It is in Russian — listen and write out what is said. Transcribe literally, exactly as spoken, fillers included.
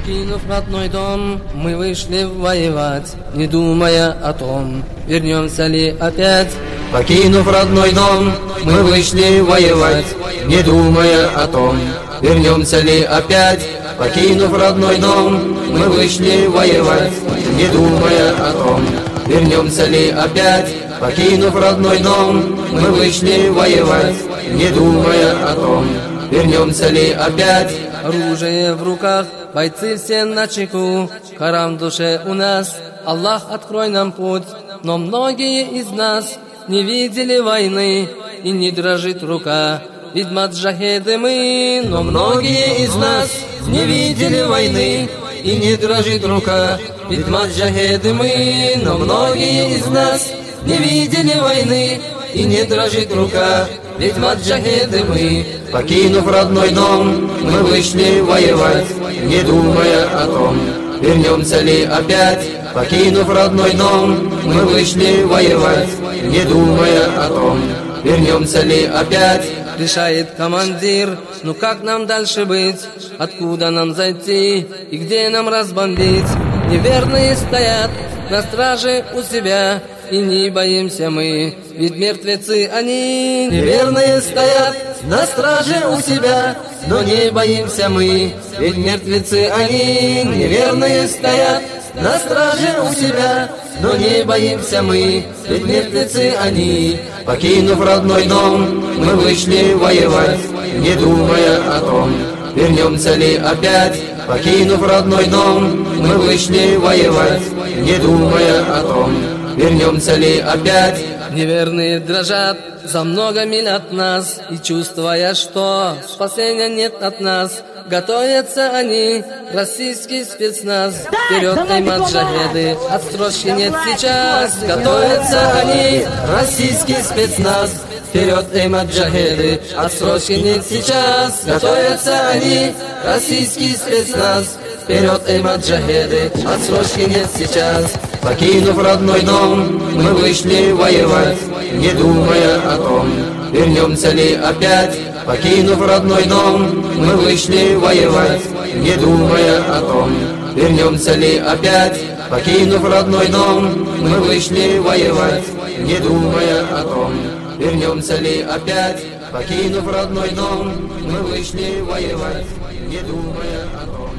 Покинув родной дом, мы вышли воевать, не думая о том, вернемся ли опять. Покинув родной дом, мы вышли воевать, не думая о том, вернемся ли опять. Покинув родной дом, мы вышли воевать, не думая о том, вернемся ли опять. Покинув родной дом, мы вышли воевать, не думая о том, вернемся ли опять. Оружие в руках, бойцы все начеку, Коран в душе у нас, Аллах, открой нам путь. Но многие из нас не видели войны, и не дрожит рука, ведь маджахеды мы. Но многие из нас не видели войны, и не дрожит рука, ведь маджахеды мы. Но многие из нас не видели войны, и не дрожит рука, ведь маджахеды мы. Покинув родной дом, мы вышли воевать, не думая о том, вернемся ли опять. Покинув родной дом, мы вышли воевать, не думая о том, вернемся ли опять. Решает командир, ну как нам дальше быть, откуда нам зайти и где нам разбомбить. Неверные стоят на страже у себя, и не боимся мы, ведь мертвецы они. Неверные стоят на страже у себя, но не боимся мы, ведь мертвецы они. Неверные стоят на страже у себя, но не боимся мы, ведь мертвецы они. Покинув родной дом, мы вышли воевать, не думая о том, вернемся ли опять. Покинув родной дом, мы вышли воевать, не думая о том, вернемся ли опять. Неверные дрожат за много миль от нас, и чувствуя, что спасения нет от нас, готовятся они, российский спецназ. Вперед, эй, маджахеды, отсрочки нет сейчас. Готовятся они, российский спецназ. Вперед, эй, маджахеды, отсрочки нет сейчас. Готовятся они, российский спецназ. Вперед, эй, маджахеды, отсрочки нет сейчас. Покинув родной дом, мы вышли воевать, не думая о том, вернемся ли опять. Покинув родной дом, мы вышли воевать, не думая о том, вернемся ли опять. Покинув родной дом, мы вышли воевать, не думая о том, вернемся ли опять. Покинув родной дом, мы вышли воевать, не думая о том.